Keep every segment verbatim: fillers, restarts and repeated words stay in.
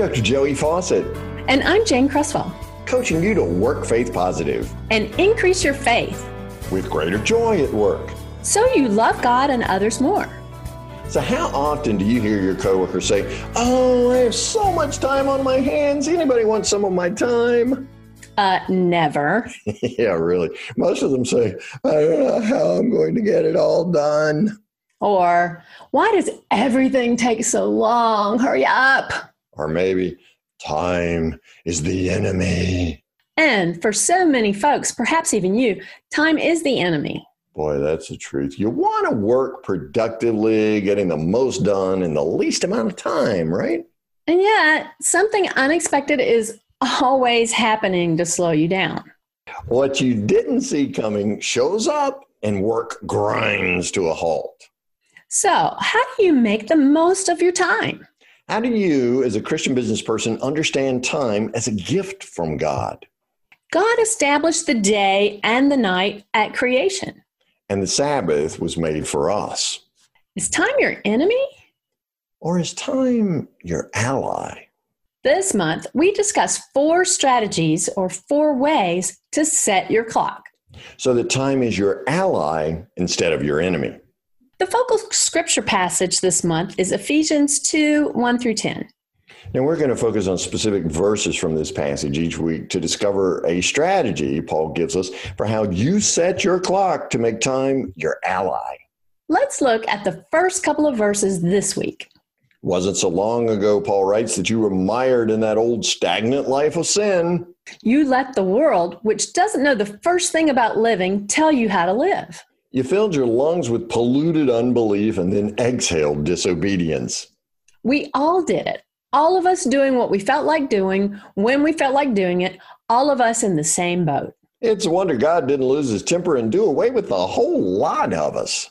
Doctor Joey Fawcett. And I'm Jane Cresswell. Coaching you to work faith positive. And increase your faith. With greater joy at work. So you love God and others more. So how often do you hear your coworkers say, oh, I have so much time on my hands. Anybody want some of my time? Uh, never. Yeah, really. Most of them say, I don't know how I'm going to get it all done. Or, why does everything take so long? Hurry up. Or maybe, time is the enemy. And for so many folks, perhaps even you, time is the enemy. Boy, that's the truth. You want to work productively, getting the most done in the least amount of time, right? And yet, something unexpected is always happening to slow you down. What you didn't see coming shows up and work grinds to a halt. So, how do you make the most of your time? How do you, as a Christian business person, understand time as a gift from God? God established the day and the night at creation. And the Sabbath was made for us. Is time your enemy? Or is time your ally? This month, we discuss four strategies or four ways to set your clock. So that time is your ally instead of your enemy. The focal scripture passage this month is Ephesians two, one through ten. Now, we're going to focus on specific verses from this passage each week to discover a strategy Paul gives us for how you set your clock to make time your ally. Let's look at the first couple of verses this week. Wasn't so long ago, Paul writes, that you were mired in that old stagnant life of sin. You let the world, which doesn't know the first thing about living, tell you how to live. You filled your lungs with polluted unbelief and then exhaled disobedience. We all did it. All of us doing what we felt like doing, when we felt like doing it, all of us in the same boat. It's a wonder God didn't lose his temper and do away with the whole lot of us.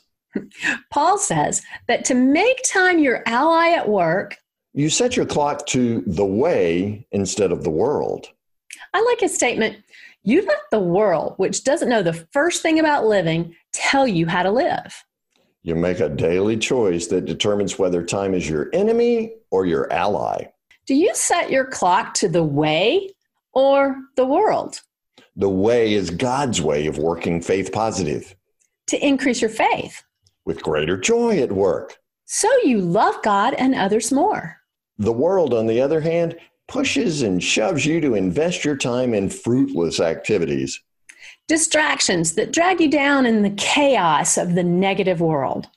Paul says that to make time your ally at work, you set your clock to the way instead of the world. I like his statement, you let the world, which doesn't know the first thing about living, tell you how to live. You make a daily choice that determines whether time is your enemy or your ally. Do you set your clock to the way or the world? The way is God's way of working faith positive. To increase your faith. With greater joy at work. So you love God and others more. The world, on the other hand, pushes and shoves you to invest your time in fruitless activities. Distractions that drag you down in the chaos of the negative world.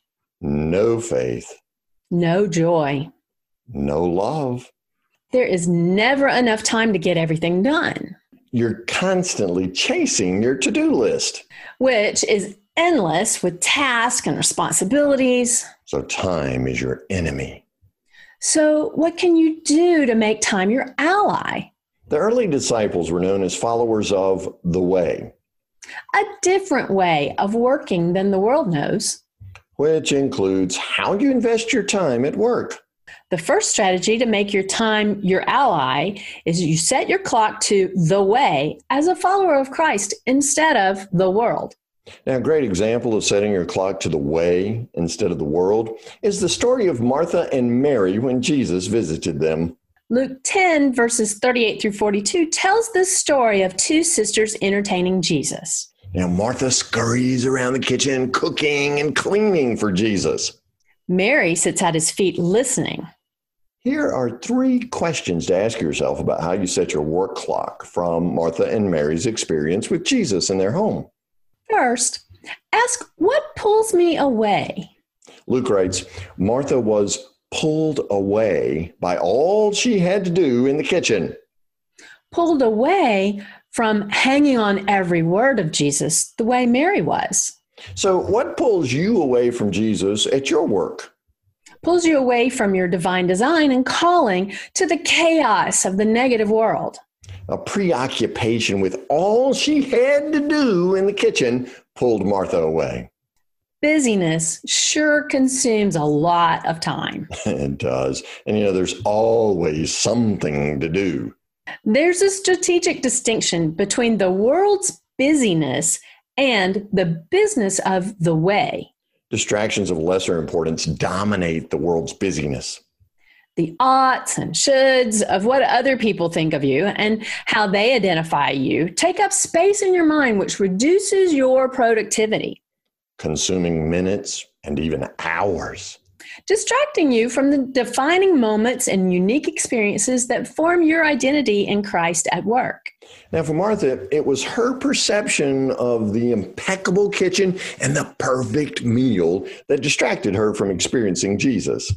No faith. No joy. No love. There is never enough time to get everything done. You're constantly chasing your to-do list. Which is endless with tasks and responsibilities. So time is your enemy. So what can you do to make time your ally? The early disciples were known as followers of the way. A different way of working than the world knows. Which includes how you invest your time at work. The first strategy to make your time your ally is you set your clock to the way as a follower of Christ instead of the world. Now, a great example of setting your clock to the way instead of the world is the story of Martha and Mary when Jesus visited them. Luke ten, verses thirty-eight through forty-two tells the story of two sisters entertaining Jesus. Now, Martha scurries around the kitchen, cooking and cleaning for Jesus. Mary sits at his feet listening. Here are three questions to ask yourself about how you set your work clock from Martha and Mary's experience with Jesus in their home. First, ask what pulls me away. Luke writes, Martha was pulled away by all she had to do in the kitchen. Pulled away from hanging on every word of Jesus the way Mary was. So what pulls you away from Jesus at your work? Pulls you away from your divine design and calling to the chaos of the negative world. A preoccupation with all she had to do in the kitchen pulled Martha away. Busyness sure consumes a lot of time. It does. And you know, there's always something to do. There's a strategic distinction between the world's busyness and the business of the way. Distractions of lesser importance dominate the world's busyness. the oughts and shoulds of what other people think of you and how they identify you take up space in your mind, which reduces your productivity, consuming minutes and even hours, distracting you from the defining moments and unique experiences that form your identity in Christ at work. Now, for Martha, it was her perception of the impeccable kitchen and the perfect meal that distracted her from experiencing Jesus.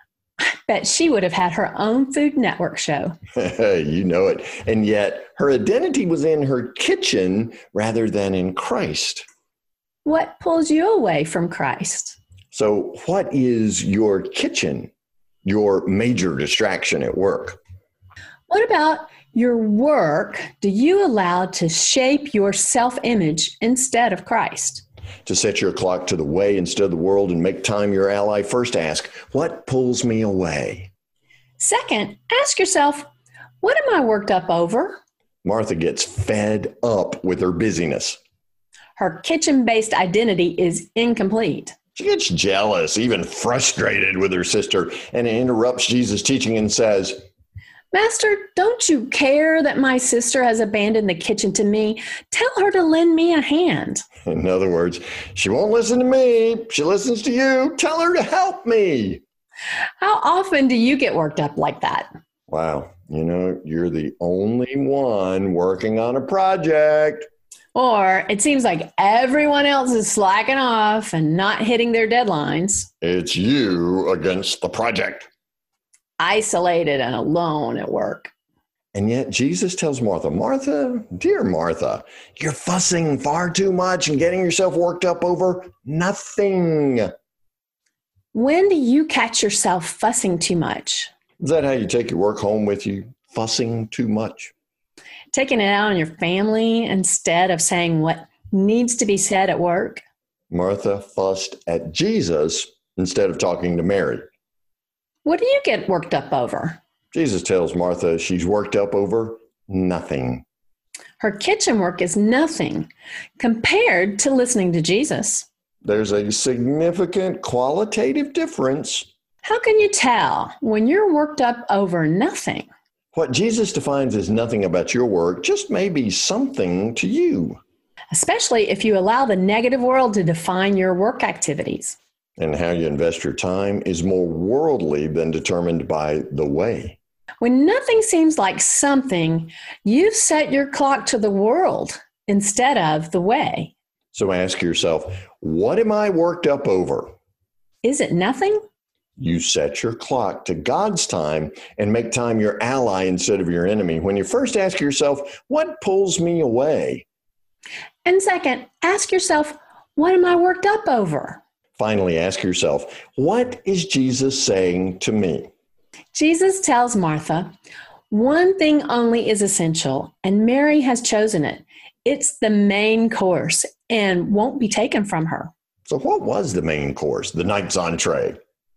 Bet she would have had her own Food Network show. You know it. And yet her identity was in her kitchen rather than in Christ. What pulls you away from Christ? So what is your kitchen, your major distraction at work? What about your work do you allow to shape your self-image instead of Christ? To set your clock to the way instead of the world and make time your ally, first ask, what pulls me away? Second, ask yourself, what am I worked up over? Martha gets fed up with her busyness. Her kitchen-based identity is incomplete. She gets jealous, even frustrated with her sister, and interrupts Jesus' teaching and says, Master, don't you care that my sister has abandoned the kitchen to me? Tell her to lend me a hand. In other words, she won't listen to me. She listens to you. Tell her to help me. How often do you get worked up like that? Wow. You know, you're the only one working on a project. Or it seems like everyone else is slacking off and not hitting their deadlines. It's you against the project. Isolated and alone at work. And yet Jesus tells Martha, Martha, dear Martha, you're fussing far too much and getting yourself worked up over nothing. When do you catch yourself fussing too much? Is that how you take your work home with you? Fussing too much? Taking it out on your family instead of saying what needs to be said at work? Martha fussed at Jesus instead of talking to Mary. What do you get worked up over? Jesus tells Martha she's worked up over nothing. Her kitchen work is nothing compared to listening to Jesus. There's a significant qualitative difference. How can you tell when you're worked up over nothing? What Jesus defines as nothing about your work just may be something to you. Especially if you allow the negative world to define your work activities. And how you invest your time is more worldly than determined by the way. When nothing seems like something, you've set your clock to the world instead of the way. So ask yourself, what am I worked up over? Is it nothing? You set your clock to God's time and make time your ally instead of your enemy. When you first ask yourself, what pulls me away? And second, ask yourself, what am I worked up over? Finally, ask yourself, what is Jesus saying to me? Jesus tells Martha, one thing only is essential, and Mary has chosen it. It's the main course and won't be taken from her. So what was the main course, the night's entree?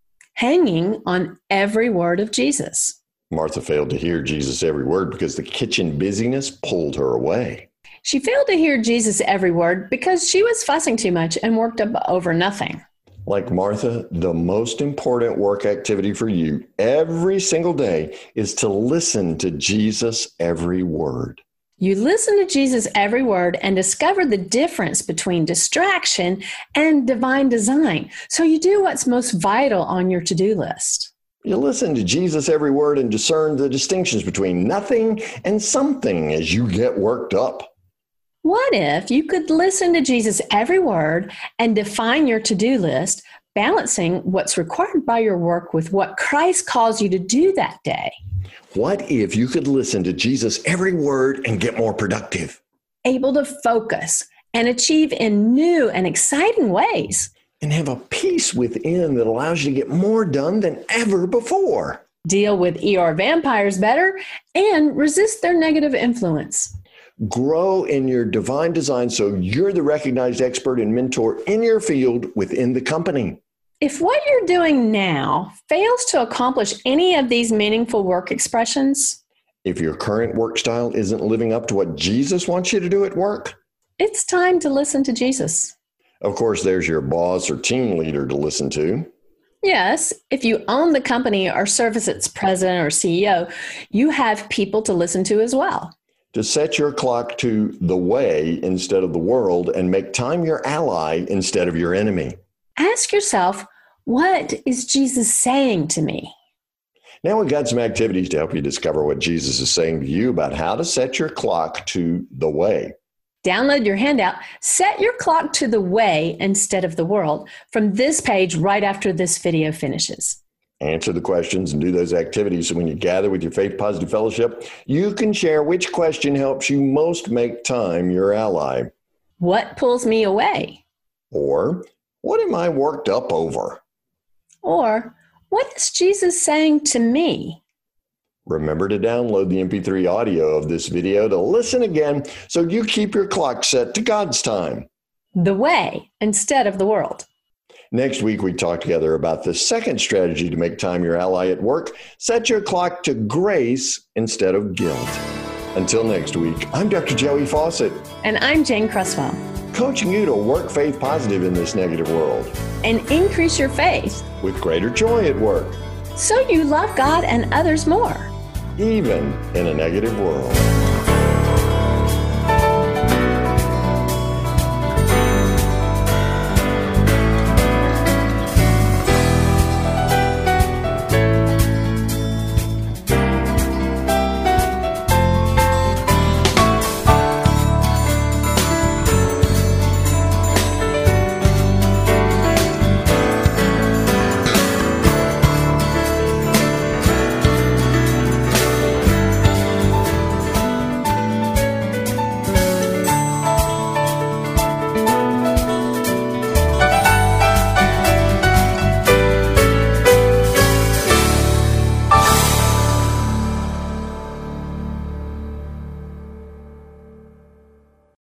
Hanging on every word of Jesus. Martha failed to hear Jesus' every word because the kitchen busyness pulled her away. She failed to hear Jesus' every word because she was fussing too much and worked up over nothing. Like Martha, the most important work activity for you every single day is to listen to Jesus' every word. You listen to Jesus' every word and discover the difference between distraction and divine design. So you do what's most vital on your to-do list. You listen to Jesus' every word and discern the distinctions between nothing and something as you get worked up. What if you could listen to Jesus' every word and define your to-do list, balancing what's required by your work with what Christ calls you to do that day? What if you could listen to Jesus' every word and get more productive? Able to focus and achieve in new and exciting ways. And have a peace within that allows you to get more done than ever before. Deal with E R vampires better and resist their negative influence. Grow in your divine design so you're the recognized expert and mentor in your field within the company. If what you're doing now fails to accomplish any of these meaningful work expressions, if your current work style isn't living up to what Jesus wants you to do at work, it's time to listen to Jesus. Of course, there's your boss or team leader to listen to. Yes, if you own the company or serve as its president or C E O, you have people to listen to as well. To set your clock to the way instead of the world and make time your ally instead of your enemy. Ask yourself, what is Jesus saying to me? Now we've got some activities to help you discover what Jesus is saying to you about how to set your clock to the way. Download your handout, Set Your Clock to the Way Instead of the World, from this page right after this video finishes. Answer the questions and do those activities so when you gather with your Faith Positive Fellowship, you can share which question helps you most make time your ally. What pulls me away? Or, what am I worked up over? Or, what is Jesus saying to me? Remember to download the M P three audio of this video to listen again so you keep your clock set to God's time. The way instead of the world. Next week, we talk together about the second strategy to make time your ally at work. Set your clock to grace instead of guilt. Until next week, I'm Doctor Joey Fawcett. And I'm Jane Cresswell. Coaching you to work faith positive in this negative world. And increase your faith. With greater joy at work. So you love God and others more. Even in a negative world.